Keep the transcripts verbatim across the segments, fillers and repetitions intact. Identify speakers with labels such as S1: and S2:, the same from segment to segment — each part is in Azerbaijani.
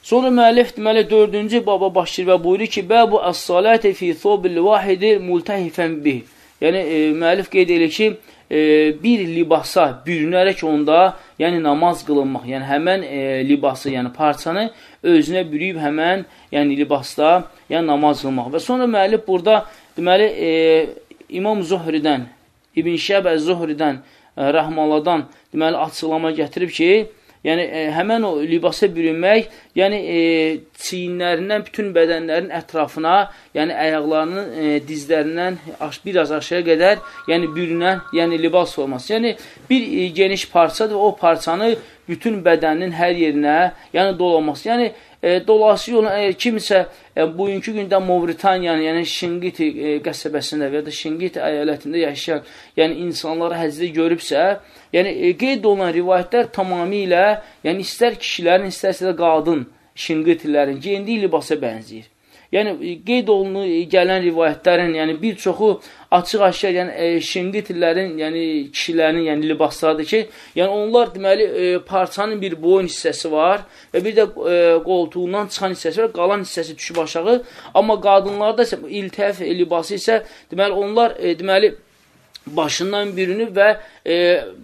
S1: Sonra müəllif deməli dördüncü baba başlayır və buyurur ki, bəbu əs-salati fi thobil vahidi multahifən bih. Yəni e, müəllif qeyd edir ki, e, bir libasa bürünərək onda, yəni namaz qılınmaq, yəni həmən e, libası, yəni parçanı özünə bürüyüb həmən, yəni libasda, yəni namaz qılmaq. Və sonra müəllif burada deməli e, İmam Zuhridən, İbn Şihab əz-Zuhridən, e, Rəhmalladan deməli açıqlama gətirib ki, yəni e, həmən o libasa bürünmək, yəni e, çiyinlərindən bütün bədənlərin ətrafına, yəni ayaqlarının e, dizlərindən aş, biraz aşağı qədər, yəni bürünən, yəni libas olması. Yəni bir e, geniş parçadır, o parçanı bütün bədənin hər yerinə, yəni dolaması. Yəni e, dolayısıyla olan əgər kimsə e, bugünkü gündə Mavritaniyanın, yəni Şingiti e, qəsəbəsində və ya da Şingiti əyalətində yaşayan, yəni insanları həzdə görübsə, yəni e, qeyd olunan rivayətlər tamamilə, yəni istər kişilərin, istərsə də qadın Şingitilərin geyindiyi libasa bənzəyir. Yəni qeyd olunur gələn rivayətlərin, yəni bir çoxu açıq-aşkar, yəni e, Şingitilərin, yəni kişilərin, yəni libaslardır ki, yəni onlar deməli e, parçanın bir boyun hissəsi var və bir də e, qoltuğundan çıxan hissəsi var, qalan hissəsi düşüb aşağı. Amma qadınlarda isə iltəf libası isə deməli onlar e, deməli başından bürünüb və e,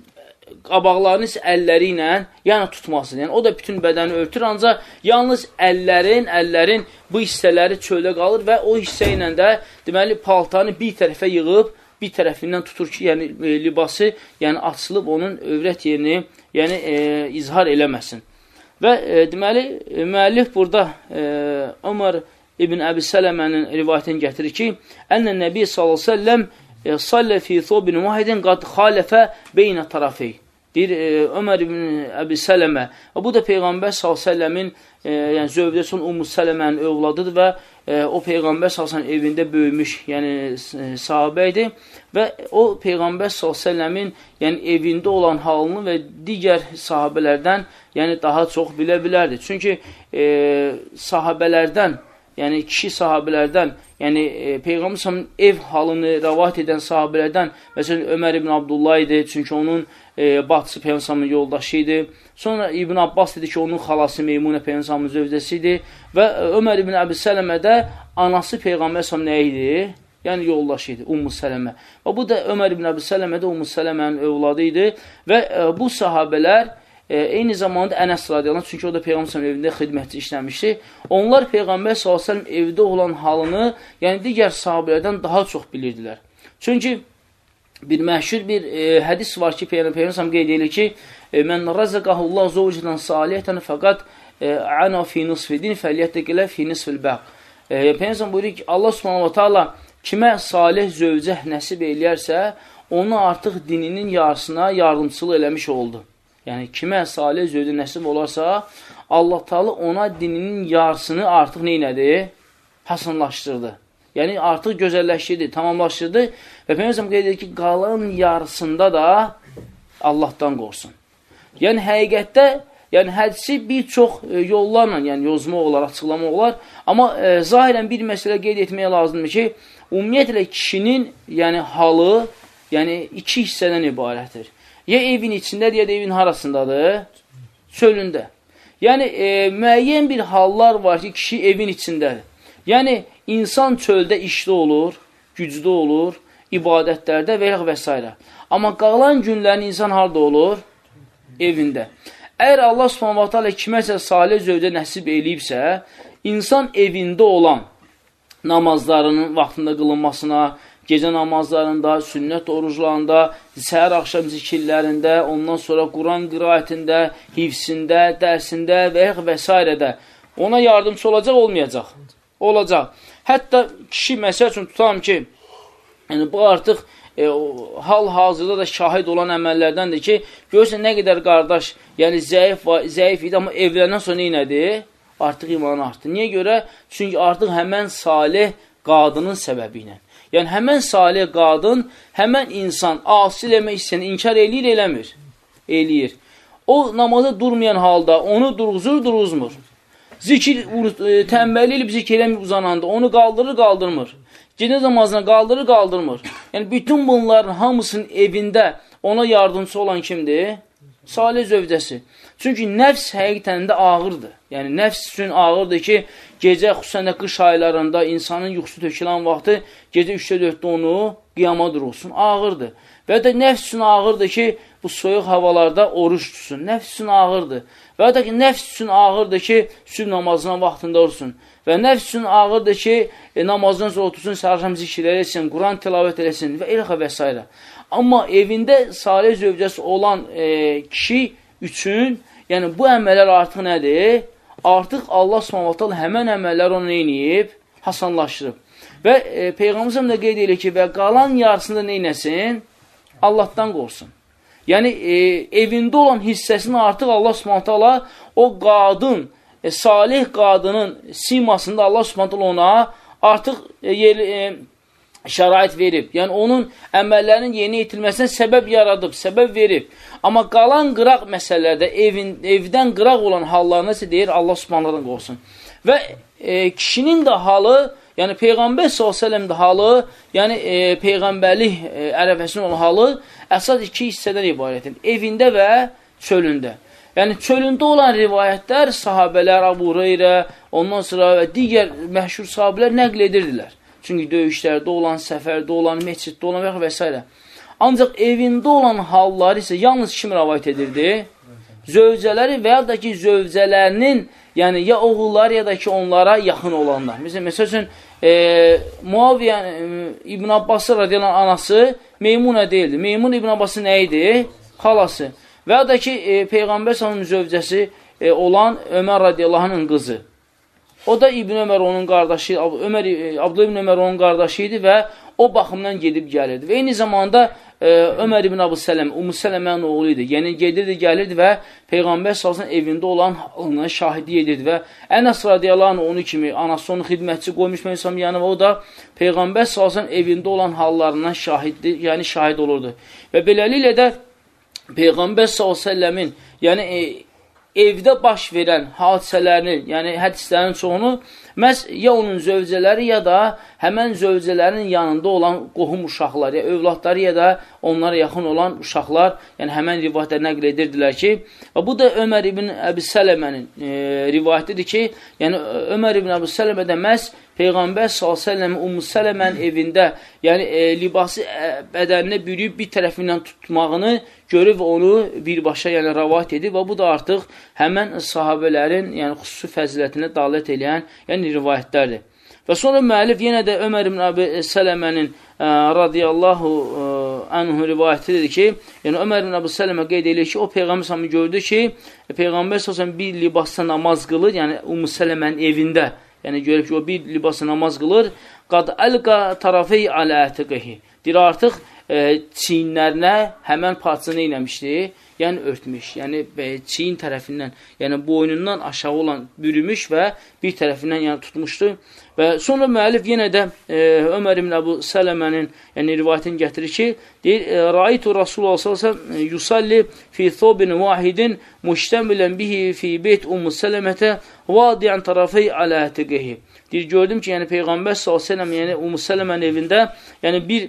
S1: qabaqlarını isə əlləri ilə yəni tutmasın. Yəni o da bütün bədəni örtür, ancaq yalnız əllərin, əllərin bu hissələri çöldə qalır və o hissə ilə də deməli paltanı bir tərəfə yığıb, bir tərəfindən tutur ki, yəni e, libası yəni açılıb onun övrət yerini yəni e, izhar eləməsin. Və e, deməli e, müəllif burada e, Ömər ibn Əbi Sələmənin rivayətini gətirir ki, Ən-Nəbi Nəbi sallallahu əleyhi və səlləm sallə fi thobin vahidin qad xalifə beynə tarafey. Deyir, e, Ömər ibn Əbi Sələmə. Və bu da Peyğəmbər sallallahu əleyhi və səlləmin e, yəni zövcəsi olan Ummu Sələmənin övladıdır və e, o Peyğəmbər sallallahu əleyhi və səlləm evində böyümüş, yəni e, sahabə idi və o Peyğəmbər sallallahu əleyhi və səlləmin yəni evində olan halını və digər sahabələrdən yəni daha çox bilə bilərdi. Çünki e, sahabələrdən, yəni kişi sahabələrdən, yəni e, Peyğəmbər sallallahu əleyhi və səlləmin ev halını rəvat edən sahabələrdən, məsələn Ömər ibn Abdullah idi, çünki onun e, bacısı Peyğəmbər sallallahu əleyhi və səlləmin yoldaşı idi. Sonra İbn Abbas dedi ki, onun xalası Meymunə Peyğəmbər sallallahu əleyhi və səlləmin zövcəsi idi və Ömər ibn Əbi Sələmə də anası Peyğəmbər sallallahu əleyhi və səlləm nə idi? Yəni yoldaşı idi, Ummu Sələmə. Və bu da Ömər ibn Əbi Sələmə də Ummu Sələmənin övladı idi və e, bu sahabələr E, eyni zamanda Ənəs radiyallahu anh, çünki o da Peyğəmbər sallallahu əleyhi və səlləm evində xidmətçi işləmişdi. Onlar Peyğəmbər sallallahu əleyhi və səlləm evdə olan halını, yəni digər sahabələrdən daha çox bilirdilər. Çünki bir məşhur bir e, hədis var ki, Peyğəmbər sallallahu əleyhi və səlləm qeyd edir ki, e, "Mən razaqahullah zawjatan salihatan faqat ana fi nisfi din fəliyyətəqilə fi nisfil baq." E, Peyğəmbər buyurur ki, Allah Subhanahu va Taala kimə salih zövcə nəsib eləyərsə, onu artıq dininin yarısına yardımçılıq eləmiş oldu. Yəni, kimə salih zövcə nəsib olarsa, Allah Teala ona dininin yarısını artıq neynədir? Hasanlaşdırdı. Yəni, artıq gözəlləşdirdi, tamamlaşdırdı və Peyğəmbər qeyd edir ki, qalan yarısında da Allahdan qorsun. Yəni, həqiqətdə, yəni, hədisi bir çox e, yollarla, yəni yozmaq olar, açıqlamaq olar, amma e, zahirən bir məsələ qeyd etməyə lazımdır ki, ümumiyyətlə kişinin yəni, halı yəni, iki hissədən ibarətdir. Ya evin içindədir, ya da evin harasındadır? Çölündə. Yəni, e, müəyyən bir hallar var ki, kişi evin içindədir. Yəni, insan çöldə işdə olur, gücdə olur, ibadətlərdə və və s. Amma qalan günlərin insan harada olur? Evində. Əgər Allah Subhanahu va Taala kiməsə salih zövcə nəsib eləyibsə, insan evində olan namazlarının vaxtında qılınmasına, gecə namazlarında, sünnət oruclarında, səhər axşam zikirlərində, ondan sonra Quran qiraətində, hifsində, dərsində və və s. də ona yardımcı olacaq, olmayacaq? Olacaq. Hətta kişi məsəl üçün tutalım ki, yəni bu artıq e, hal-hazırda da şahid olan əməllərdəndir ki, görürsən nə qədər qardaş, yəni zəif, zəif idi, amma evlənən sonra neynədir? Artıq imanı artdı. Niyə görə? Çünki artıq həmən salih qadının səbəbi ilə. Yəni, həmən salih qadın, həmən insan asi eləmək istəyəni inkar eləyir, eləmir. Eləyir. O, namaza durmayan halda onu durğuzur, durğuzmur. Zikir, tənbəlli elib zikir eləmir uzananda, onu qaldırır, qaldırmır. Gecə namazına qaldırır, qaldırmır. Yəni, bütün bunların hamısının evində ona yardımcı olan kimdir? salih zövcəsi. Çünki nəfs həqiqətən də ağırdır. Yəni, nəfs üçün ağırdır ki, gecə, xüsusən də qış aylarında insanın yuxusu tökülən vaxtı gecə üçdə dörddə onu qiyama durulsun. Ağırdır. Və ya da nəfs üçün ağırdır ki, bu soyuq havalarda oruç tutsun. Nəfs üçün ağırdır. Və ya da ki, nəfs üçün ağırdır ki, sübh namazına vaxtında olsun. Və nəfs üçün ağırdır ki, e, namazdan sonra otursun, səhər zikr eləsin, Quran tilavət eləsin və eləxə və s. Amma evində salih zövcəsi olan e, kişi üçün, yəni bu əməllər artıq nədir? Artıq Allah Subhanahu taala həmən əməllər onu neyniyib? Hasanlaşdırıb. Və e, Peyğəmbər də qeyd edir ki, və qalan yarısında neynəsin? Allahdan qorsun. Yəni, e, evində olan hissəsini artıq Allah Subhanahu taala o qadın, e, salih qadının simasında Allah Subhanahu taala ona artıq e, yer, e, şərait verib. Yəni, onun əməllərinin yeni itilməsinə səbəb yaradıb, səbəb verib. Amma qalan qıraq məsələlərdə, evin, evdən qıraq olan hallarına isə deyir, Allah Subhanahu qorsun. Və e, kişinin də halı, yəni Peyğəmbər sallallahu əleyhi və səlləm də halı, yəni e, Peyğəmbərlik e, ərəfəsinin olan halı əsas iki hissədən ibarətdir. Evində və çölündə. Yəni, çölündə olan rivayətlər sahabələr, Əbu Hüreyrə, ondan sonra və digər məşhur sahabələr nəql edirdilər. Çünki döyüşlərdə olan, səfərdə olan, məsciddə olan və s. Ancaq evində olan halları isə yalnız kim rəvayət edirdi? Zövcələri və ya da ki, zövcələrinin, yəni ya oğulları ya da ki, onlara yaxın olanlar. Məsələn, məsəl üçün, e, Muaviyyə e, İbn Abbas'ın radiyallahu anası Meymunə deyildi. Meymun İbn Abbas'ın nə idi? Xalası. Və ya da ki, e, Peyğəmbər sallallahu zövcəsi e, olan Ömər radiyallahu qızı. O da İbn Ömər onun qardaşı, Ömər, Abdullah İbn Ömər onun qardaşı idi və o baxımdan gedib gəlirdi. Və eyni zamanda e, Ömər İbn Əbu Sələm, Ümmü Sələmənin oğlu idi. Yəni, gedirdi, gəlirdi və Peyğəmbər sallallahu evində olan halına şahidi edirdi və Ənəs radiyallahu anh onu kimi, anası onu xidmətçi qoymuş məsələn yanına, o da Peyğəmbər sallallahu evində olan hallarından şahiddi, yəni şahid olurdu. Və beləliklə də Peyğəmbər sallallahu yəni e, evdə baş verən hadisələrini, yəni hədislərin çoxunu məhz ya onun zövcələri ya da həmən zövcələrin yanında olan qohum uşaqlar, ya övladları ya da onlara yaxın olan uşaqlar, yəni həmən rivayətlər nəql edirdilər ki, və bu da Ömər ibn Əbi Sələmənin e, rivayətidir ki, yəni Ömər ibn Əbi Sələmə də məhz Peyğəmbər s.ə.v Ümmü Sələmənin evində, yəni e, libası e, bədəninə bürüyüb bir tərəfindən tutmağını görüb onu birbaşa yəni, rəvat edib və bu da artıq həmən sahabələrin yəni, xüsusi fəzilətinə dalət eləyən yəni, rivayətlərdir. Və sonra müəllif yenə də Ömər ibn Əbi Sələmənin ə, radiyallahu ə, anhu rivayətidir ki, yəni Ömər ibn Əbi Sələmə qeyd edir ki, o Peyğəmbər s.ə.v gördü ki, Peyğəmbər s.ə.v bir libasda namaz qılır, yəni Ümmü Sələmənin evində, yəni görüb ki, o bir libasda namaz qılır, qad əlqa tarafey alə ətiqihi, deyir artıq e, çiyinlərinə həmən parçanı eləmişdi, yəni örtmüş, yəni çiyin tərəfindən, yəni boynundan aşağı olan bürümüş və bir tərəfindən yəni tutmuşdu. Və sonra müəllif yenə də e, Ömər ibn Əbu Sələmənin yəni, rivayətini gətirir ki, deyir, Raitu Rasulullah sallallahu əleyhi və səlləm yusalli fi thobin vahidin müştəmilən bihi fi beyt Ümmü Sələmətə vadiyan tarafey alə ətiqihi. Deyir, gördüm ki, yəni Peyğəmbər sallallahu əleyhi və səlləm yəni Ümmü Sələmənin evində yəni bir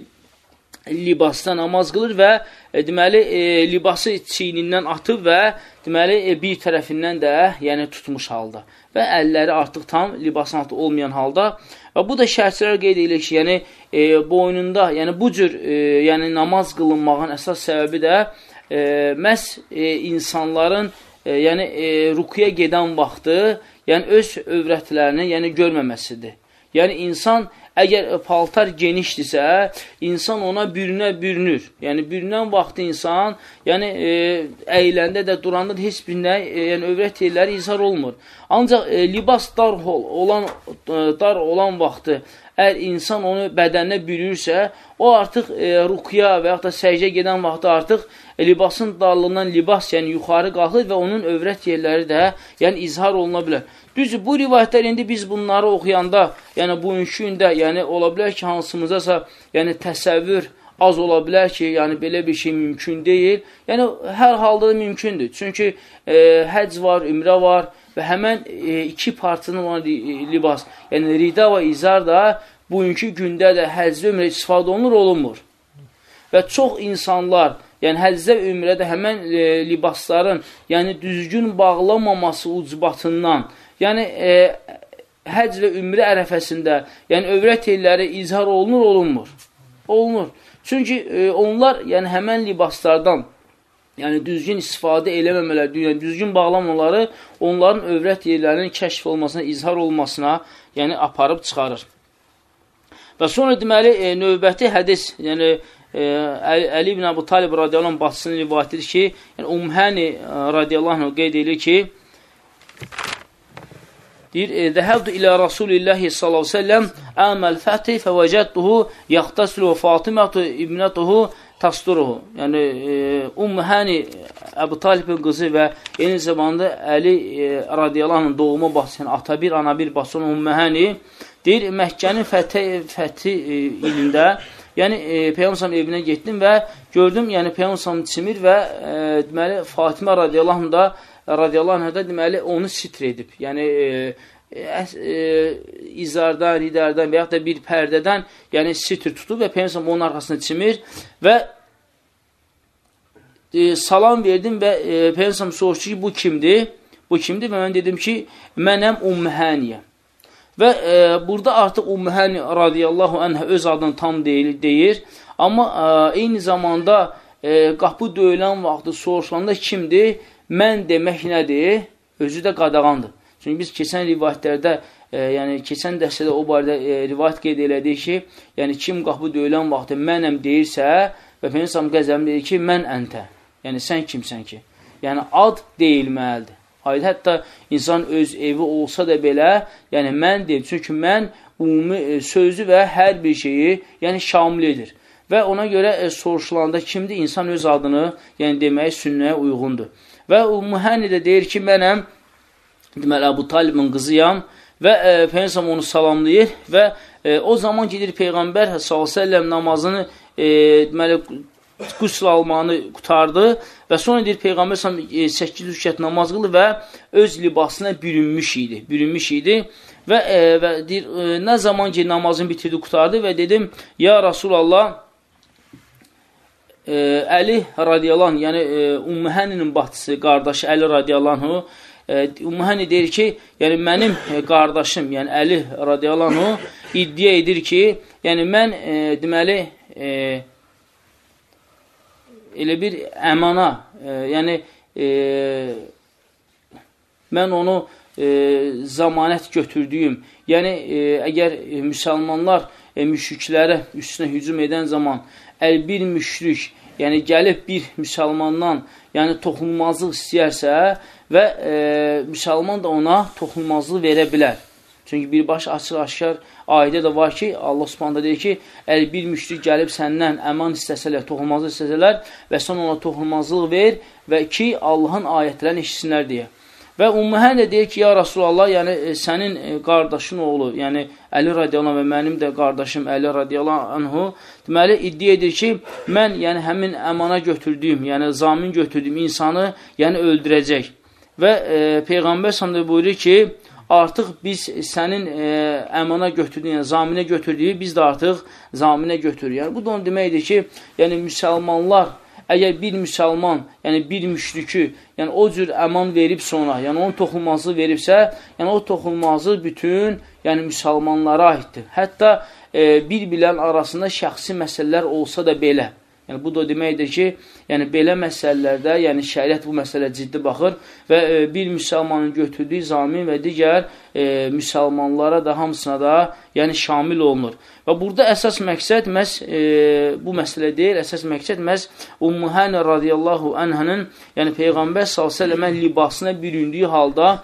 S1: libasda namaz qılır və e, deməli, e, libası çiynindən atıb və deməli, e, bir tərəfindən də yəni, tutmuş halda və əlləri artıq tam libasın altı olmayan halda və bu da şərhçilər qeyd edilir ki, yəni e, boynunda, yəni bu cür e, yəni, namaz qılınmağın əsas səbəbi də e, məhz e, insanların e, yəni, e, rukuya gedən vaxtı yəni, öz övrətlərini yəni, görməməsidir. Yəni, insan əgər paltar genişdirsə, insan ona bürünə bürünür. Yəni, bürünən vaxtı insan, yəni, e, əyləndə də, duranda da heç bir nə, e, yəni, övrət yerləri izhar olmur. Ancaq e, libas dar olan, e, dar olan vaxtı, əgər insan onu bədəninə bürüyürsə, o artıq e, rukuya və yaxud da səcdə gedən vaxtı artıq e, libasın darlığından libas, yəni yuxarı qalxır və onun övrət yerləri də, yəni izhar oluna bilər. Düzdür, bu rivayətlər indi biz bunları oxuyanda, yəni bugünkü gündə, yəni ola bilər ki, hansımızdasa, yəni təsəvvür az ola bilər ki, yəni belə bir şey mümkün deyil. Yəni hər halda da mümkündür. Çünki e, həc var, ümrə var və həmən e, iki parçanın olan libas, yəni rida və izar da bugünkü gündə də həcdə ümrə istifadə olunur, olunmur. və çox insanlar, yəni həccə və ümrədə həmən e, libasların, yəni düzgün bağlamaması ucbatından, yəni e, həcc və ümrə ərəfəsində, yəni övrət elləri izhar olunur, olunmur? Olunur. Çünki e, onlar, yəni həmən libaslardan, yəni düzgün istifadə eləməmələr, yəni düzgün bağlamaları onların övrət yerlərinin kəşf olmasına, izhar olmasına, yəni aparıb çıxarır. Və sonra deməli, e, növbəti hədis, yəni e, Əli ibn Əbu Talib radiyallahu anh bacısının rivayət edir ki, yəni Umhəni radiyallahu anh qeyd edir ki, deyir, Zəhəbdu ilə Rasulillahi sallallahu aleyhi ve sellem əməl fəthi fəvəcədduhu yaxtaslu Fatimatu ibnətuhu tasturuhu. Yəni, e, Umhəni Əbu Talibin qızı və eyni zamanda Əli e, radiyallahu anh doğuma bacısı, yəni ata bir, ana bir bacısı Umhəni deyir, Məkkənin fəthi, fəthi e, ilində, yəni e, Peyğəmbər evinə getdim və gördüm, yəni Peyğəmbər çimir və e, deməli, Fatimə radiyallahu anh da radiyallahu anh da deməli, onu sitr edib. Yəni, e, e, izardan, ridərdən və yaxud da bir pərdədən, yəni sitr tutub və Peyğəmbər onun arxasına çimir və e, salam verdim və e, Peyğəmbər soruşdu ki, bu kimdir? Bu kimdir? Və mən dedim ki, mənəm Umməhəniyəm. Və e, burada artıq Umməhəni radiyallahu anh öz adını tam deyil, deyir. Amma e, eyni zamanda e, qapı döyülən vaxtı soruşulanda kimdir? Mən demək nədir? Özü də qadağandır. Çünki biz keçən rivayətlərdə, e, yəni keçən dərsədə o barədə e, rivayət qeyd elədik ki, yəni kim qapı döyülən vaxtı mənəm deyirsə və Peyğəmbər qəzəbim deyir ki, mən əntə. Yəni sən kimsən ki? Yəni ad deyilməlidir. Hayır, hətta insan öz evi olsa da belə, yəni mən deyil. Çünki mən ümumi e, sözü və hər bir şeyi, yəni şamil edir. Və ona görə e, soruşulanda kimdir? İnsan öz adını, yəni deməyi sünnəyə uyğundur. Və Umməhəni də deyir ki, mənəm, deməli, Əbu Talibin qızıyam və e, Peyğəmbər onu salamlayır və e, o zaman gedir Peyğəmbər sallallahu əleyhi və səlləm namazını e, deməli, qüsl almanı qutardı və sonra deyir Peyğəmbər səkkiz rükət namaz qıldı və öz libasına bürünmüş idi. Bürünmüş idi və, e, və deyir, e, nə zaman ki namazını bitirdi, qutardı və dedim, ya Rasulallah, e, Əli radiyallahu anh, yəni e, Umməhəninin bacısı, qardaşı Əli radiyallahu anh, e, Umməhəni deyir ki, yəni mənim e, qardaşım, yəni Əli radiyallahu anh iddia edir ki, yəni mən e, deməli, e, elə bir əmana, e, yəni e, mən onu e, zamanət götürdüyüm, yəni e, əgər e, müsəlmanlar e, müşriklərə üstünə hücum edən zaman əl bir müşrik, yəni gəlib bir müsəlmandan, yəni toxunulmazlıq istəyərsə və e, müsəlman da ona toxunulmazlıq verə bilər. Çünki birbaşa açıq-aşkar ayədə də var ki, Allah Subhanahu deyir ki, əl bir müşrik gəlib səndən əman istəsələr, toxunulmazlıq istəsələr və sən ona toxunulmazlıq ver və ki, Allahın ayətlərini eşitsinlər deyə. Və Umməhən də deyir ki, ya Rasulallah, yəni sənin qardaşın oğlu, yəni Əli radiyallahu anh və mənim də qardaşım Əli radiyallahu anhu, deməli, iddia edir ki, mən yəni həmin əmana götürdüyüm, yəni zamin götürdüyüm insanı yəni öldürəcək. Və e, Peyğəmbər sallallahu buyurur ki, artıq biz sənin e, əmana götürdüyün, yəni zaminə götürdüyü, biz də artıq zaminə götürürük. Yəni, bu da onu deməkdir ki, yəni müsəlmanlar, əgər bir müsəlman, yəni bir müşrikü, yəni o cür əman verib sonra, yəni onun toxunmazlığı veribsə, yəni o toxunmazlıq bütün, yəni müsəlmanlara aiddir. Hətta e, bir-birlərin arasında şəxsi məsələlər olsa da belə. Yəni, bu da deməkdir ki, yəni belə məsələlərdə, yəni şəriət bu məsələ ciddi baxır və e, bir müsəlmanın götürdüyü zamin və digər e, müsəlmanlara da hamısına da yəni şamil olunur. Və burada əsas məqsəd məhz e, bu məsələ deyil, əsas məqsəd məhz Umməhəni radiyallahu anhənin, yəni Peyğəmbər sallallahu əleyhi və səlləmə libasına büründüyü halda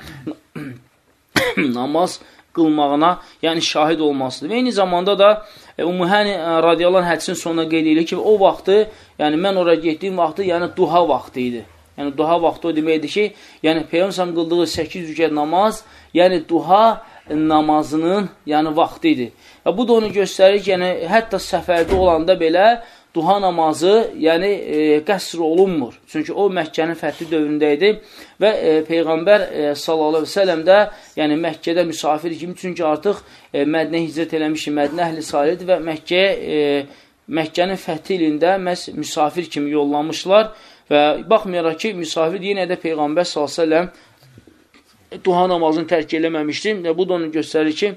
S1: namaz qılmağına, yəni şahid olmasıdır. Və eyni zamanda da e, Umməhəni radiyallahu anh hədisin sonuna qeyd edilir ki, o vaxtı, yəni mən oraya getdiyim vaxtı, yəni duha vaxtı idi. Yəni duha vaxtı o deməkdir ki, yəni Peyğəmbər qıldığı səkkiz rükət namaz, yəni duha namazının yəni vaxtı idi. Və bu da onu göstərir ki, yəni hətta səfərdə olanda belə duha namazı yəni e, qəsr olunmur. Çünki o Məkkənin fəthi dövründə idi və e, Peyğəmbər e, sallallahu əleyhi və səlləm də yəni Məkkədə müsafir kimi, çünki artıq e, Mədinə hicrət eləmiş, Mədinə əhli salihdir və Məkkəyə e, Məkkənin fəthi ilində məhz müsafir kimi yollanmışlar və baxmayaraq ki, müsafir yenə də Peyğəmbər sallallahu əleyhi və səlləm duha namazını tərk eləməmişdi. Bu da onu göstərir ki,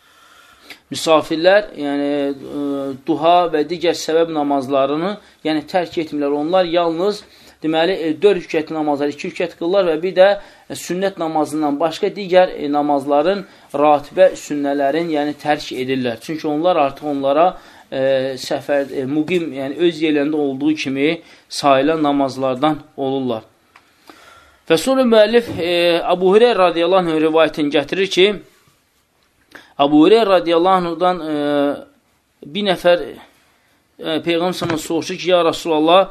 S1: müsafirlər, yəni duha və digər səbəb namazlarını, yəni tərk etmirlər. Onlar yalnız deməli, dörd rükət namazlar, iki rükət qılırlar və bir də sünnət namazından başqa digər namazların, ratibə sünnələrin, yəni tərk edirlər. Çünki onlar artıq onlara e, səfər, e, müqim, yəni öz yerlərində olduğu kimi sayılan namazlardan olurlar. Və sonra müəllif e, Əbu Hüreyrə radiyallahu anh rivayətini gətirir ki, Əbu Hüreyrə radiyallahu anhdan e, bir nəfər e, Peyğəmbər sallallahu soruşur ki, ya Rasulallah,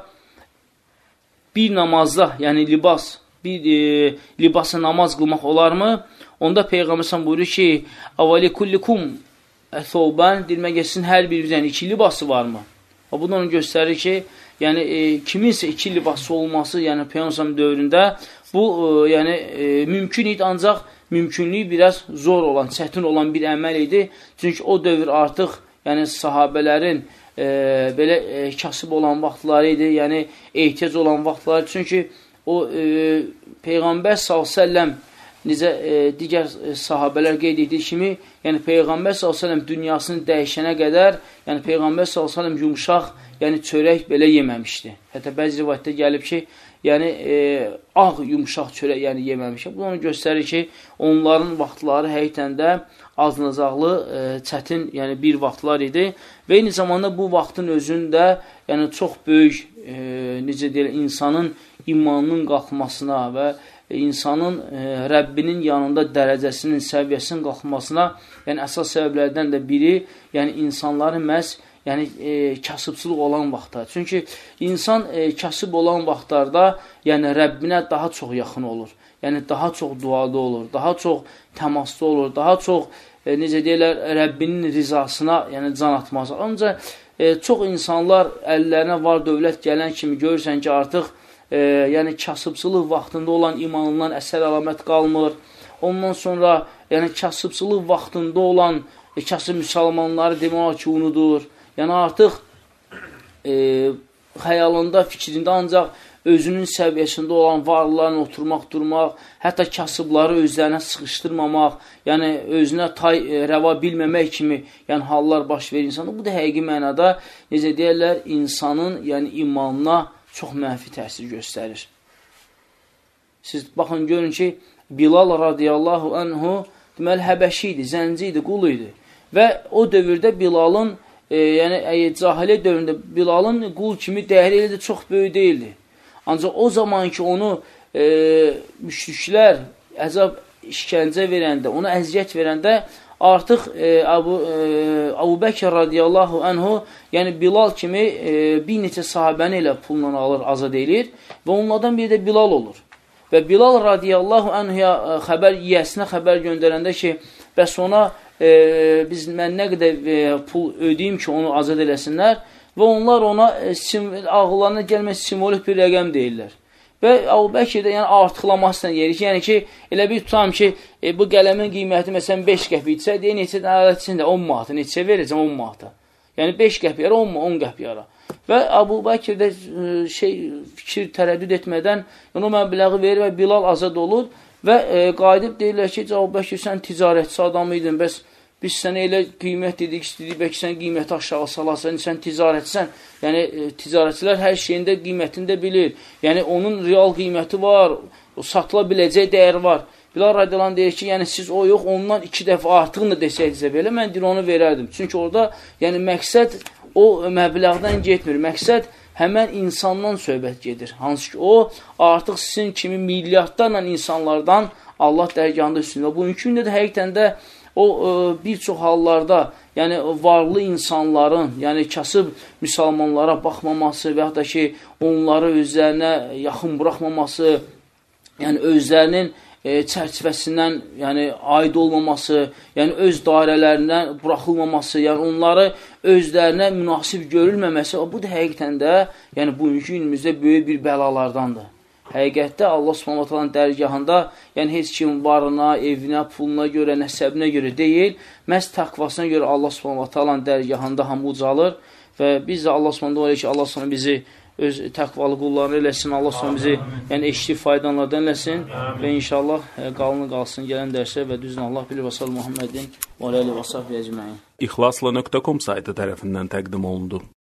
S1: bir namazda, yəni libas, bir e, libasa namaz qılmaq olarmı? Onda Peyğəmbər sallallahu buyurur ki, "Avali kullikum thawban", demək gəlsin hər birinizin iki libası varmı? Və bu da onu göstərir ki, yəni e, kiminsə iki libası olması, yəni Peyğəmbər dövründə bu e, yəni e, mümkün idi, ancaq mümkünlüyü biraz zor olan, çətin olan bir əməl idi. Çünki o dövr artıq, yəni sahabələrin E, belə e, kasıb olan vaxtları idi, yəni ehtiyac olan vaxtları. Çünki o e, Peyğəmbər sallallahu əleyhi və səlləm necə e, digər e, sahabələr qeyd etdiyi kimi, yəni Peyğəmbər sallallahu əleyhi və səlləm dünyasını dəyişənə qədər, yəni Peyğəmbər sallallahu əleyhi və səlləm yumşaq, yəni çörək belə yeməmişdi. Hətta bəzi rivayətdə gəlib ki, yəni e, ağ yumşaq çörək yəni yeməmişdi. Bu onu göstərir ki, onların vaxtları həqiqətən də aznacaqlı, e, çətin, yəni bir vaxtlar idi və eyni zamanda bu vaxtın özündə yəni çox böyük, e, necə deyək, insanın imanının qalxmasına və insanın e, Rəbbinin yanında dərəcəsinin, səviyyəsinin qalxmasına, yəni əsas səbəblərdən də biri, yəni insanların məhz yəni e, kasıbçılıq olan vaxtlar. Çünki insan e, kasıb olan vaxtlarda yəni Rəbbinə daha çox yaxın olur. Yəni daha çox duada olur, daha çox təmasda olur, daha çox e, necə deyirlər, Rəbbinin rizasına yəni can atması. Ancaq e, çox insanlar əllərinə var dövlət gələn kimi görürsən ki, artıq e, yəni kasıbçılıq vaxtında olan imanından əsər əlamət qalmır. Ondan sonra yəni kasıbçılıq vaxtında olan e, kasıb müsəlmanları demək ki, unudur. Yəni artıq e, xəyalında, fikrində ancaq özünün səviyyəsində olan varlılarla oturmaq, durmaq, hətta kasıbları özlərinə sıxışdırmamaq, yəni özünə tay e, rəva bilməmək kimi yəni hallar baş verir insanda. Bu da həqiqi mənada, necə deyərlər, insanın yəni imanına çox mənfi təsir göstərir. Siz baxın, görün ki, Bilal radiyallahu anhu deməli Həbəşi idi, zənci idi, qul idi. Və o dövrdə Bilalın, e, yəni cahiliyyə dövründə Bilalın qul kimi dəyəri elə də çox böyük deyildi. Ancaq o zaman ki, onu e, müşriklər əzab işgəncə verəndə, ona əziyyət verəndə artıq e, Əbu, e, Əbu Bəkir radiyallahu anhu, yəni Bilal kimi e, bir neçə sahabəni ilə pulla alır, azad edir və onlardan biri də Bilal olur. Və Bilal radiyallahu anhuya xəbər, yiyəsinə xəbər göndərəndə ki, bəs ona e, biz, mən nə qədər e, pul ödəyim ki, onu azad eləsinlər, və onlar ona e, ağıllarına gəlmək simvolik bir rəqəm deyirlər. Və Əbu Bəkir də yəni, artıqlamasına yerir ki, yəni ki, elə bir tutam ki, e, bu qələmin qiyməti məsələn beş qəpikdirsə, deyir, neçə ələtçində on manatı, neçə verəcəm on manatı. Yəni beş qəpiyara, on qəpiyara. Və Əbu Bəkir də e, şey, fikir tərəddüd etmədən yəni, o məbləği verir və Bilal azad olur və e, qayıdıb deyirlər ki, Əbu Bəkir, sən ticarətçi adam idin, bəs biz sənə elə qiymət dedik, istədik, bəlkə sən qiyməti aşağı salarsan, sən ticarətçisən. Yəni, e, ticarətçilər hər şeyində qiymətini də bilir. Yəni, onun real qiyməti var, o satıla biləcək dəyər var. Bilal radiyallahu deyir ki, yəni siz o yox, ondan iki dəfə artıqını desəydinizə belə, mən deyir, onu verərdim. Çünki orada, yəni məqsəd o məbləğdən getmir. Məqsəd həmən insandan söhbət gedir. Hansı ki, o artıq sizin kimi milyardlarla insanlardan Allah dərgahında üstündə. Bu mümkündür də həqiqətən də o bir çox hallarda, yəni varlı insanların, yəni kasıb müsəlmanlara baxmaması və ya da ki, onları özlərinə yaxın buraxmaması, yəni özlərinin e, çərçivəsindən yəni, aid olmaması, yəni öz dairələrindən buraxılmaması, yəni onları özlərinə münasib görülməməsi, bu da həqiqətən də yəni, bugünkü günümüzdə böyük bir bəlalardandır. Həqiqətdə Allah Subhanahu taalanın dərgahında, yəni heç kim varına, evinə, puluna görə, nəsəbinə görə deyil, məhz təqvasına görə Allah Subhanahu taalanın dərgahında hamı ucalır Və biz də Allah Subhanahu dua ki, Allah sonra bizi öz təqvalı qullarını eləsin, Allah sonra bizi yəni eşitib faydalanlardan eləsin və inşallah qalını qalsın gələn dərsə və düzün Allah bilir və sallallahu Muhammedin və aləli və sahbihi ecmaîn.
S2: İxlasla nöqtə com saytı tərəfindən təqdim olundu.